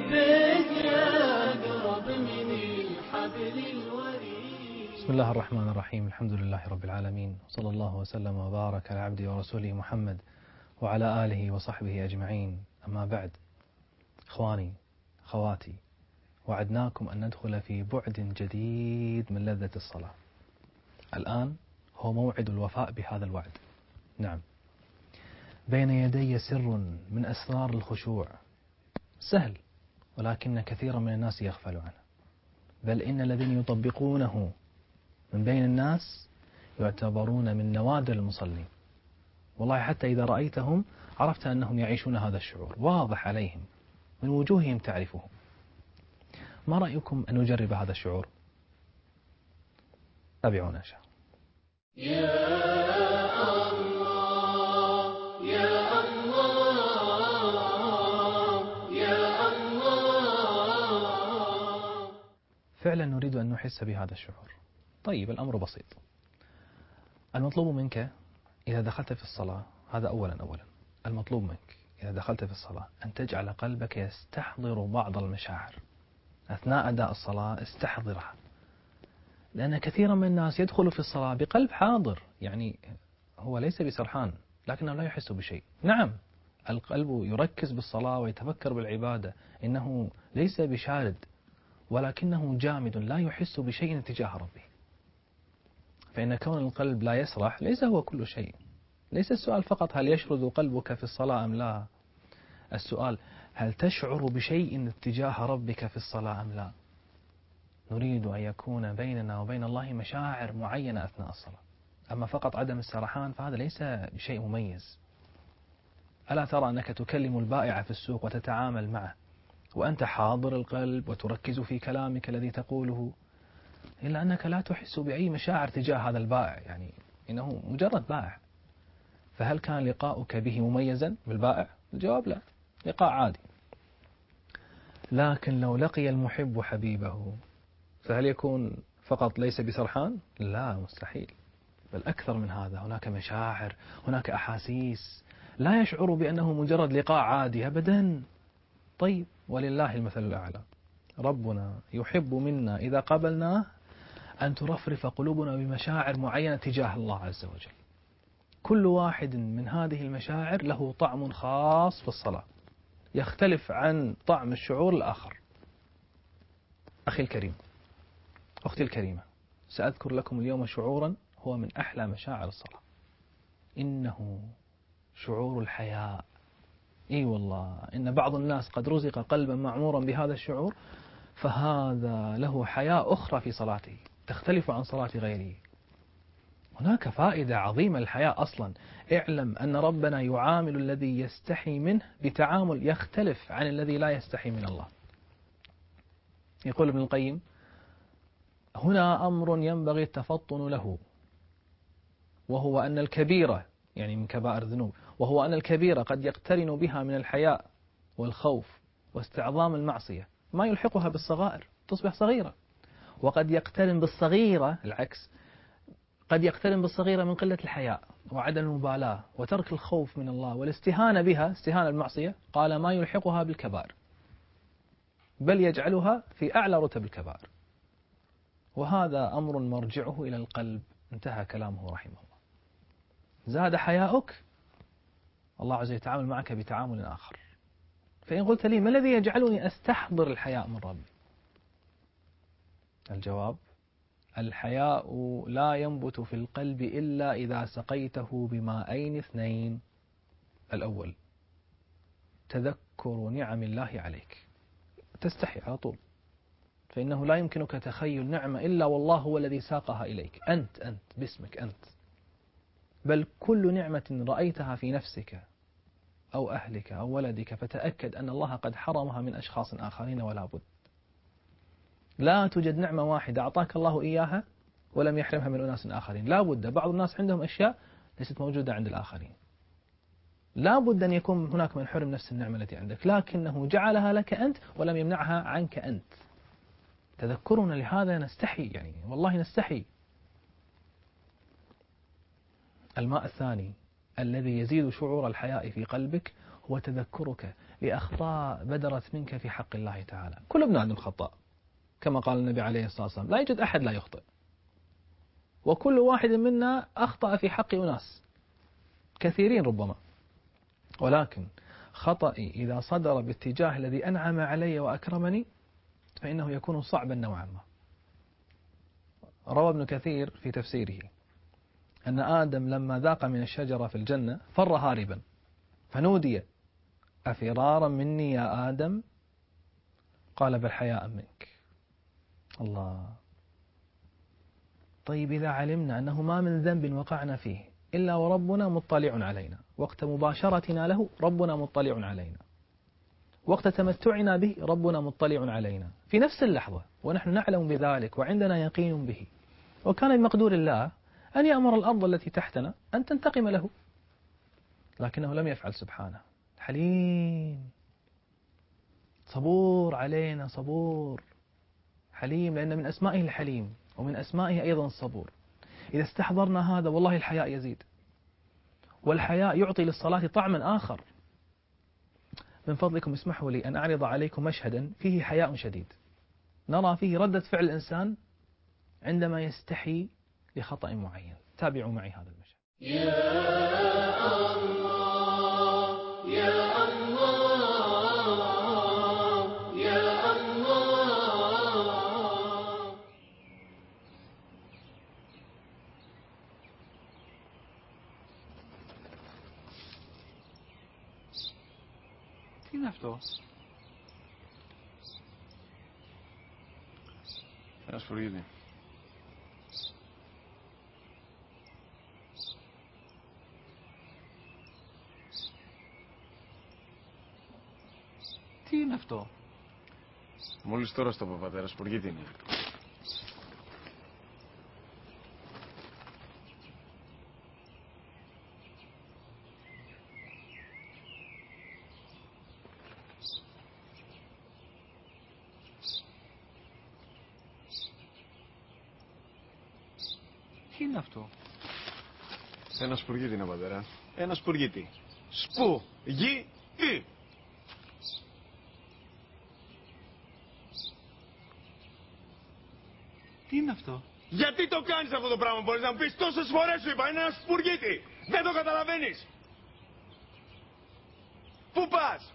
حبك يا أقرب من الحبل الوريد. بسم الله الرحمن الرحيم. الحمد لله رب العالمين، صلى الله وسلم وبارك على عبده ورسوله محمد وعلى آله وصحبه أجمعين. أما بعد، إخواني خواتي، وعدناكم أن ندخل في بعد جديد من لذة الصلاة. الآن هو موعد الوفاء بهذا الوعد. نعم، بين يدي سر من أسرار الخشوع سهل، ولكن كثيرا من الناس يغفل عنه، بل إن الذين يطبقونه من بين الناس يعتبرون من نوادر المصلين. والله حتى إذا رأيتهم عرفت أنهم يعيشون هذا الشعور، واضح عليهم، من وجوههم تعرفهم. ما رأيكم أن نجرب هذا الشعور؟ تابعونا إن شاء الله. فعلا نريد أن نحس بهذا الشعور. طيب، الأمر بسيط. المطلوب منك إذا دخلت في الصلاة، هذا أولا المطلوب منك إذا دخلت في الصلاة أن تجعل قلبك يستحضر بعض المشاعر أثناء أداء الصلاة. استحضرها، لأن كثيرا من الناس يدخل في الصلاة بقلب حاضر، يعني هو ليس بسرحان لكنه لا يحس بشيء. نعم، القلب يركز بالصلاة ويتفكر بالعبادة، إنه ليس بشارد، ولكنه جامد لا يحس بشيء تجاه ربه. فإن كون القلب لا يسرح ليس هو كل شيء. ليس السؤال فقط هل يشرد قلبك في الصلاة أم لا، السؤال هل تشعر بشيء اتجاه ربك في الصلاة أم لا. نريد أن يكون بيننا وبين الله مشاعر معينة أثناء الصلاة. أما فقط عدم السرحان فهذا ليس بشيء مميز. ألا ترى أنك تكلم البائع في السوق وتتعامل معه وأنت حاضر القلب وتركز في كلامك الذي تقوله، إلا أنك لا تحس بأي مشاعر تجاه هذا البائع، يعني إنه مجرد بائع. فهل كان لقاؤك به مميزا بالبائع؟ الجواب لا، لقاء عادي. لكن لو لقي المحب حبيبه فهل يكون فقط ليس بسرحان؟ لا، مستحيل، بل أكثر من هذا. هناك مشاعر، هناك أحاسيس، لا يشعر بأنه مجرد لقاء عادي أبدا. طيب، ولله المثل الأعلى. ربنا يحب منا إذا قابلناه أن ترفرف قلوبنا بمشاعر معينة تجاه الله عز وجل. كل واحد من هذه المشاعر له طعم خاص في الصلاة، يختلف عن طعم الشعور الآخر. أخي الكريم، أختي الكريمة، سأذكر لكم اليوم شعورا هو من أحلى مشاعر الصلاة. إنه شعور الحياء. إي والله، إن بعض الناس قد رزق قلبا معمورا بهذا الشعور، فهذا له حياة أخرى في صلاته تختلف عن صلاة غيره. هناك فائدة عظيمة للحياة أصلا. اعلم أن ربنا يعامل الذي يستحي منه بتعامل يختلف عن الذي لا يستحي من الله. يقول ابن القيم: هنا أمر ينبغي التفطن له، وهو أن الكبيرة، يعني من كبائر الذنوب، وهو أن الكبيرة قد يقترن بها من الحياء والخوف واستعظام المعصية ما يلحقها بالصغائر، تصبح صغيرة. وقد يقترن بالصغيرة العكس، قد يقترن بالصغيرة من قلة الحياء وعدم المبالاة وترك الخوف من الله والاستهانة بها، استهانة المعصية، قال ما يلحقها بالكبائر، بل يجعلها في أعلى رتب الكبائر. وهذا أمر مرجعه إلى القلب. انتهى كلامه رحمه الله. زاد حياؤك، الله عز وجل يتعامل معك بتعامل آخر. فإن قلت لي ما الذي يجعلني أستحضر الحياء من ربي؟ الجواب: الحياء لا ينبت في القلب إلا إذا سقيته بماءين اثنين. الأول تذكر نعم الله عليك، تستحي على طول، فإنه لا يمكنك تخيل نعمة إلا والله هو الذي ساقها إليك، أنت باسمك أنت. بل كل نعمة رأيتها في نفسك أو أهلك أو ولدك فتأكد أن الله قد حرمها من أشخاص آخرين، ولا بد. لا توجد نعمة واحدة أعطاك الله إياها ولم يحرمها من أناس آخرين. لا بد، بعض الناس عندهم أشياء ليست موجودة عند الآخرين. لا بد أن يكون هناك من حرم نفس النعمة التي عندك، لكنه جعلها لك أنت ولم يمنعها عنك أنت. تذكرنا لهذا نستحي، يعني والله نستحي. الماء الثاني الذي يزيد شعور الحياء في قلبك هو تذكرك لأخطاء بدرت منك في حق الله تعالى. كل ابن آدم خطاء كما قال النبي عليه الصلاة والسلام، لا يوجد أحد لا يخطئ، وكل واحد منا أخطأ في حق أناس كثيرين ربما، ولكن خطأي إذا صدر باتجاه الذي أنعم علي وأكرمني فإنه يكون صعبا نوعا ما. روى ابن كثير في تفسيره أن آدم لما ذاق من الشجرة في الجنة فر هاربا، فنودي أفرارا مني يا آدم؟ قال بل حياء منك. الله. طيب إذا علمنا أنه ما من ذنب وقعنا فيه إلا وربنا مطلع علينا، وقت مباشرتنا له ربنا مطلع علينا، وقت تمتعنا به ربنا مطلع علينا في نفس اللحظة، ونحن نعلم بذلك وعندنا يقين به، وكان بمقدور الله أن يأمر الأرض التي تحتنا أن تنتقم له، لكنه لم يفعل سبحانه. حليم، صبور علينا، صبور حليم، لأن من أسمائه الحليم ومن أسمائه أيضا الصبور. إذا استحضرنا هذا والله الحياء يزيد، والحياء يعطي للصلاة طعما آخر. من فضلكم اسمحوا لي أن أعرض عليكم مشهدا فيه حياء شديد، نرى فيه ردة فعل الإنسان عندما يستحي لخطأ معين. تابعوا معي هذا المشهد. يا الله يا الله يا الله. Τι είναι αυτό? Ένα σφουρίδι. Τι είναι αυτό? Μόλις τώρα στο πατέρα, σπουργίτη είναι. Τι είναι αυτό? Ένα σπουργίτη είναι, πατέρα. Ένα σπουργίτη. Σπουργίτη! Τι είναι αυτό? Γιατί το κάνεις αυτό το πράγμα, μπορείς να μου πεις? Τόσες φορές σου είπα, είναι ένα σπουργίτη. Δεν το καταλαβαίνεις. Πού πας?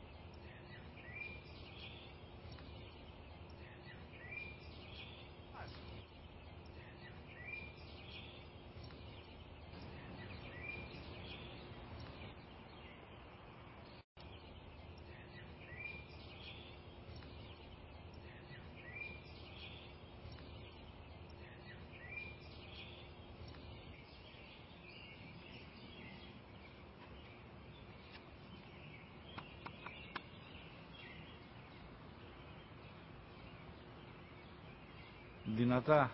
Δυνατά.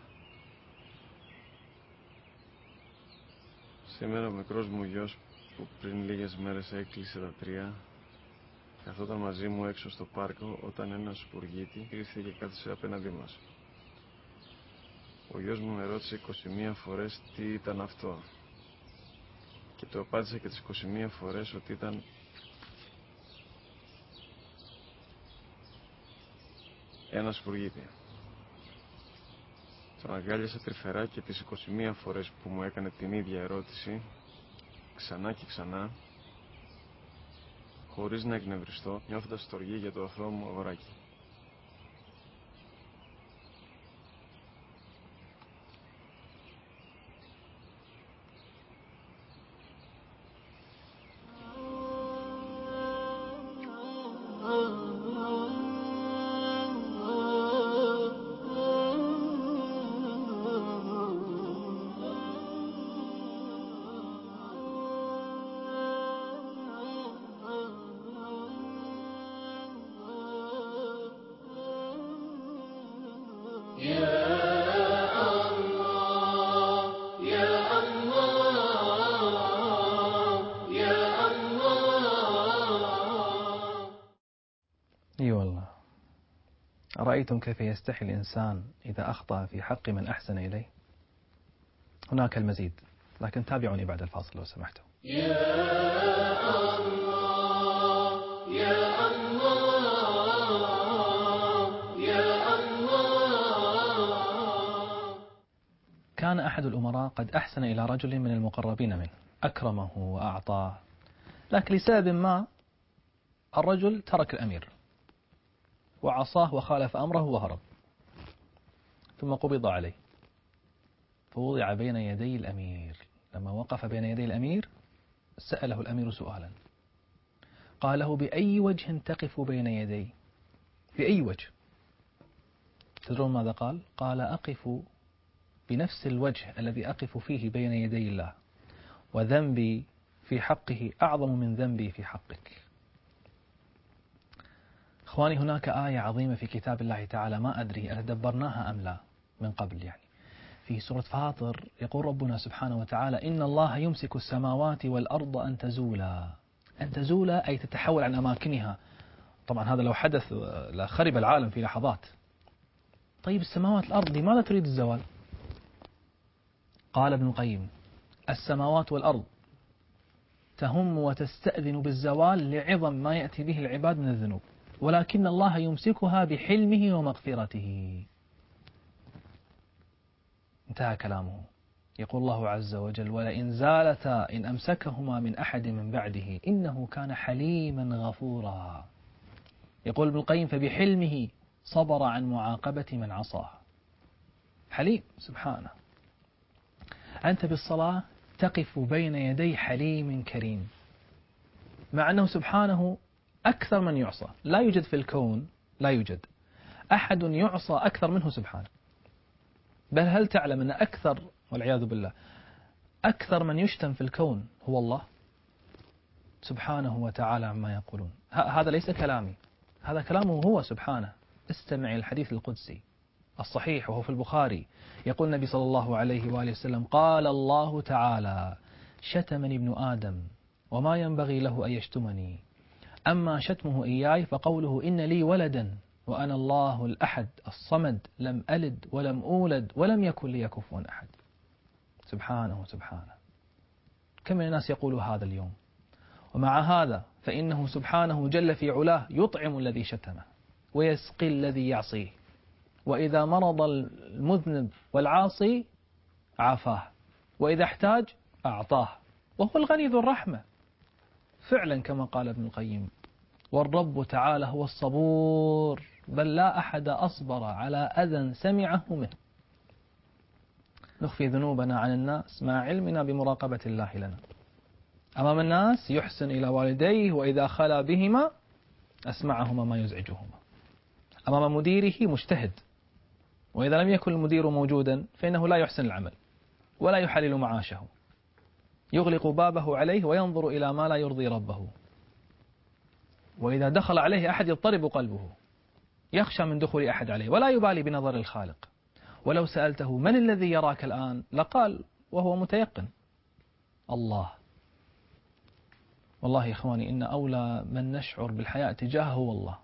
Σήμερα ο μικρός μου γιος που πριν λίγες μέρες έκλεισε τα 3 καθόταν μαζί μου έξω στο πάρκο όταν ένα σπουργίτη ήρθε και κάθισε απέναντί μας. Ο γιος μου με ρώτησε 21 φορές τι ήταν αυτό και του απάντησα και τις 21 φορές ότι ήταν ένα σπουργίτη. Τον αγκάλιασα τρυφερά και τις 21 φορές που μου έκανε την ίδια ερώτηση, ξανά και ξανά, χωρίς να εκνευριστώ, νιώθοντας στοργή για το αθώο μου αγοράκι. اي والله. أرأيتم كيف يستحي الإنسان إذا أخطأ في حق من أحسن إليه؟ هناك المزيد، لكن تابعوني بعد الفاصل لو سمحتم. يا الله يا الله يا الله. كان أحد الأمراء قد أحسن إلى رجل من المقربين منه، أكرمه وأعطاه، لكن لسبب ما الرجل ترك الأمير وعصاه وخالف أمره وهرب، ثم قبض عليه فوضع بين يدي الأمير. لما وقف بين يدي الأمير سأله الأمير سؤالا، قال له: بأي وجه تقف بين يدي؟ بأي وجه؟ تدرون ماذا قال؟ قال: أقف بنفس الوجه الذي أقف فيه بين يدي الله، وذنبي في حقه أعظم من ذنبي في حقك. إخواني، هناك آية عظيمة في كتاب الله تعالى ما أدري أتدبرناها أم لا من قبل، يعني في سورة فاطر يقول ربنا سبحانه وتعالى: إن الله يمسك السماوات والأرض أن تزولا. أن تزولا أي تتحول عن أماكنها. طبعا هذا لو حدث لخرب العالم في لحظات. طيب السماوات والأرض لماذا تريد الزوال؟ قال ابن القيم: السماوات والأرض تهم وتستأذن بالزوال لعظم ما يأتي به العباد من الذنوب، ولكن الله يمسكها بحلمه ومغفرته. انتهى كلامه. يقول الله عز وجل: ولئن زالتا إن أمسكهما من أحد من بعده إنه كان حليما غفورا. يقول ابن القيم: فبحلمه صبر عن معاقبة من عصاه. حليم سبحانه. أنت بالصلاة تقف بين يدي حليم كريم، مع أنه سبحانه أكثر من يعصى. لا يوجد في الكون، لا يوجد أحد يعصى أكثر منه سبحانه. بل هل تعلم أن أكثر، والعياذ بالله، أكثر من يشتم في الكون هو الله سبحانه وتعالى عما يقولون. هذا ليس كلامي، هذا كلامه هو سبحانه. استمع الحديث القدسي الصحيح وهو في البخاري. يقول النبي صلى الله عليه وآله وسلم: قال الله تعالى: شتمني ابن آدم وما ينبغي له أن يشتمني، أما شتمه إياي فقوله إن لي ولدا وأنا الله الأحد الصمد لم ألد ولم أولد ولم يكن لي كفوا أحد. سبحانه سبحانه. كم من الناس يقول هذا اليوم، ومع هذا فإنه سبحانه جل في علاه يطعم الذي شتمه ويسقي الذي يعصيه، وإذا مرض المذنب والعاصي عافاه، وإذا احتاج أعطاه، وهو الغني ذو الرحمة. فعلا كما قال ابن القيم: والرب تعالى هو الصبور، بل لا أحد أصبر على أذى سمعه منه. نخفي ذنوبنا عن الناس مع علمنا بمراقبة الله لنا. أمام الناس يحسن إلى والديه، وإذا خلا بهما أسمعهما ما يزعجهما. أمام مديره مجتهد، وإذا لم يكن المدير موجودا فإنه لا يحسن العمل ولا يحلل معاشه، يغلق بابه عليه وينظر إلى ما لا يرضي ربه. وإذا دخل عليه أحد يضطرب قلبه، يخشى من دخول أحد عليه ولا يبالي بنظر الخالق. ولو سألته من الذي يراك الآن لقال وهو متيقن: الله. والله يا إخواني إن أولى من نشعر بالحياء تجاهه هو الله.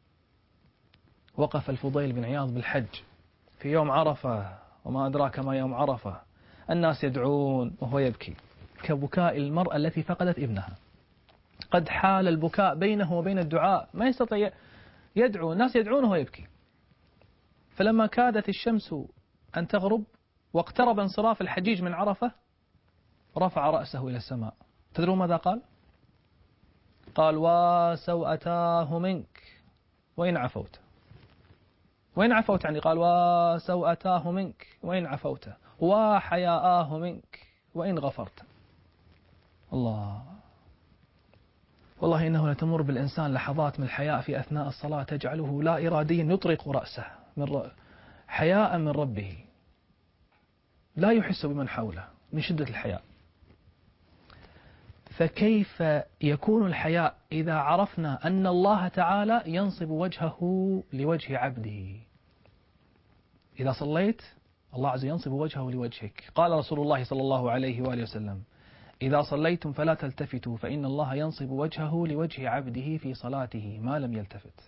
وقف الفضيل بن عياض بالحج في يوم عرفة، وما أدراك ما يوم عرفة، الناس يدعون وهو يبكي كبكاء المرأة التي فقدت ابنها. قد حال البكاء بينه وبين الدعاء، ما يستطيع يدعو، الناس يدعون وهو يبكي. فلما كادت الشمس أن تغرب واقترب انصراف الحجيج من عرفة رفع رأسه إلى السماء. تدرون ماذا قال؟ قال: وسوءتاه منك وإن عفوت. وإن عفوت يعني قال: وسوءتاه منك وإن عفوت، وحياءاه منك وإن غفرت. الله. والله إنه لتمر بالإنسان لحظات من الحياء في أثناء الصلاة تجعله لا إراديا يطرق رأسه حياء من ربه، لا يحس بمن حوله من شدة الحياء. فكيف يكون الحياء إذا عرفنا أن الله تعالى ينصب وجهه لوجه عبده؟ إذا صليت الله عز وجل ينصب وجهه لوجهك. قال رسول الله صلى الله عليه وآله وسلم: إذا صليتم فلا تلتفتوا فإن الله ينصب وجهه لوجه عبده في صلاته ما لم يلتفت.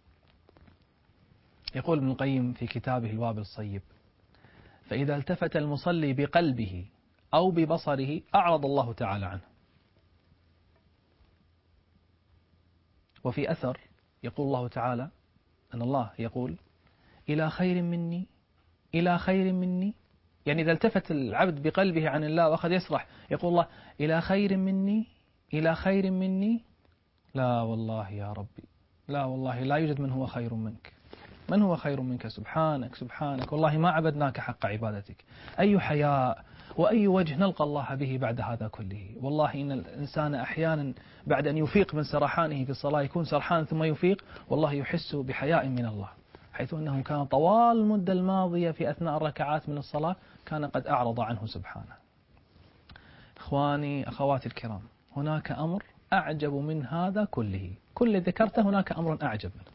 يقول ابن القيم في كتابه الوابل الصيب: فإذا التفت المصلي بقلبه أو ببصره أعرض الله تعالى عنه. وفي أثر يقول الله تعالى أن الله يقول إلى خير مني إلى خير مني، يعني إذا التفت العبد بقلبه عن الله وأخذ يسرح يقول الله إلى خير مني إلى خير مني. لا والله يا ربي، لا والله لا يوجد من هو خير منك. من هو خير منك؟ سبحانك سبحانك، والله ما عبدناك حق عبادتك. أي حياء وأي وجه نلقى الله به بعد هذا كله. والله إن الإنسان أحيانا بعد أن يفيق من سرحانه في الصلاة يكون سرحان ثم يفيق، والله يحس بحياء من الله، حيث أنه كان طوال المدة الماضية في أثناء الركعات من الصلاة كان قد أعرض عنه سبحانه. إخواني أخواتي الكرام، هناك أمر أعجب من هذا كله، كل ذكرته هناك أمر أعجب منه.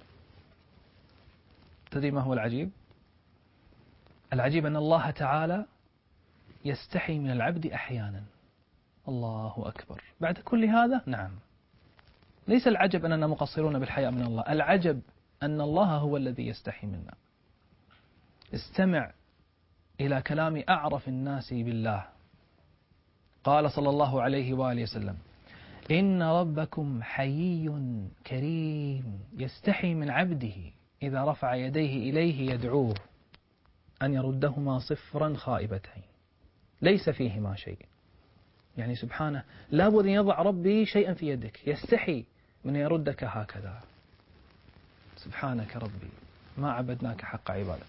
تدري ما هو العجيب؟ العجيب أن الله تعالى يستحي من العبد أحيانا. الله أكبر. بعد كل هذا نعم، ليس العجب أننا مقصرون بالحياء من الله، العجب أن الله هو الذي يستحي منا. استمع إلى كلام أعرف الناس بالله. قال صلى الله عليه وآله وسلم: إن ربكم حيي كريم يستحي من عبده إذا رفع يديه إليه يدعوه أن يردهما صفرا خائبتين ليس فيهما شيء. يعني سبحانه لابد أن يضع ربي شيئا في يدك، يستحي من يردك هكذا. سبحانك ربي ما عبدناك حق عبادة.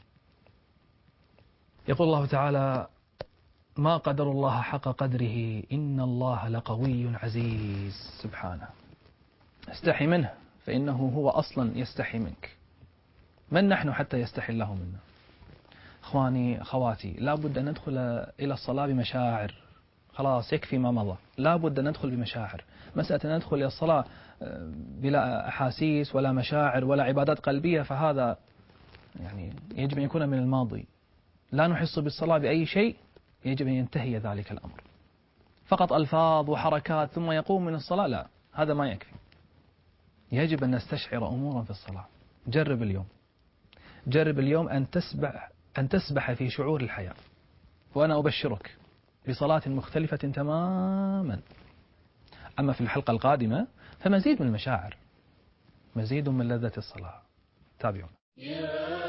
يقول الله تعالى: ما قدر الله حق قدره إن الله لقوي عزيز. سبحانه، استحي منه فإنه هو أصلا يستحي منك. من نحن حتى يستحي الله منا؟ إخواني أخواتي، لا بد أن ندخل إلى الصلاة بمشاعر. خلاص يكفي ما مضى، لا بد أن ندخل بمشاعر. مسألة أن ندخل إلى الصلاة بلا أحاسيس ولا مشاعر ولا عبادات قلبية فهذا يعني يجب أن يكون من الماضي. لا نحس بالصلاة بأي شيء، يجب أن ينتهي ذلك الأمر. فقط ألفاظ وحركات ثم يقوم من الصلاة، لا، هذا ما يكفي. يجب أن نستشعر أمورا في الصلاة. جرب اليوم، جرب اليوم أن تسبح في شعور الحياة، وأنا أبشرك بصلاة مختلفة تماما. أما في الحلقة القادمة فمزيد من المشاعر، مزيد من لذة الصلاة. تابعونا.